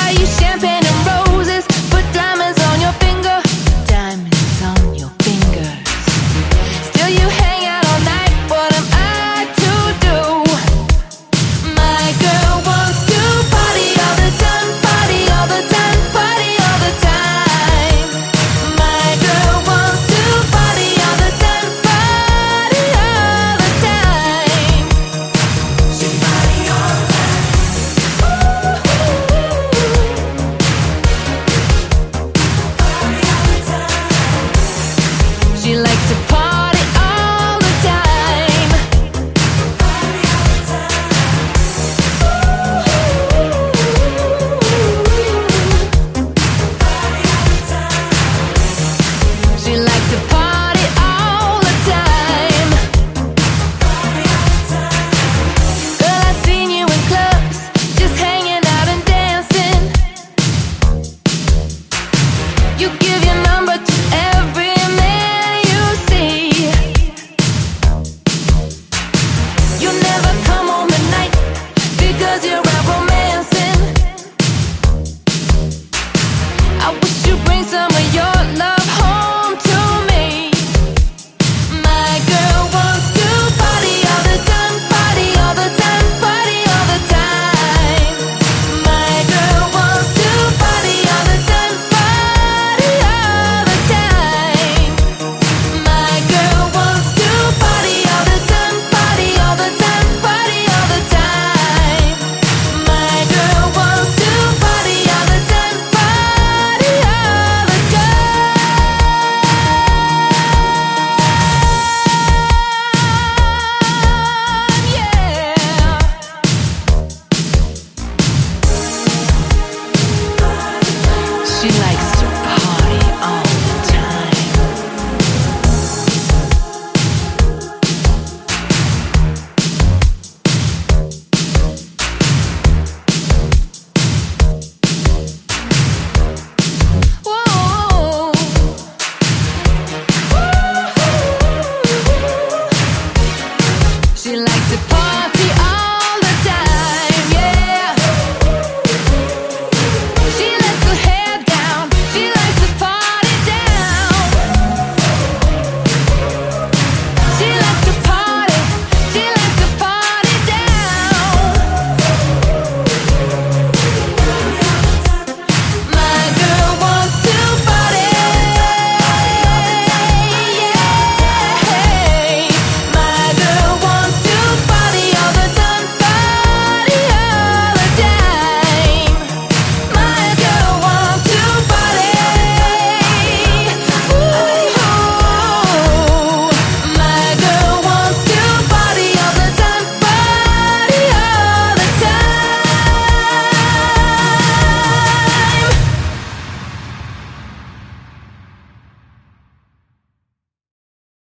buy you champagne and roses, put diamonds on your finger, diamonds on your fingers. Still you hang out all night, what am I to do? My girl wants to party all the time, party all the time, party all the time. My girl wants to party all the time, party all the time. She party all the time. Party all the time. She likes to party all the time. Party all the time. She likes to party all the time. Girl, I've seen you in clubs, just hanging out and dancing. You give your number to every man you see. You never come home at night because you're out romancing. I wish you'd bring some of your love home to me. My girl wants to party all the time, party all the time, party all the time. My girl wants to party all the time, party all the time. My girl wants to party all the time, party all the time, party all the time. My girl wants to party all the time, party all the time. Yeah. She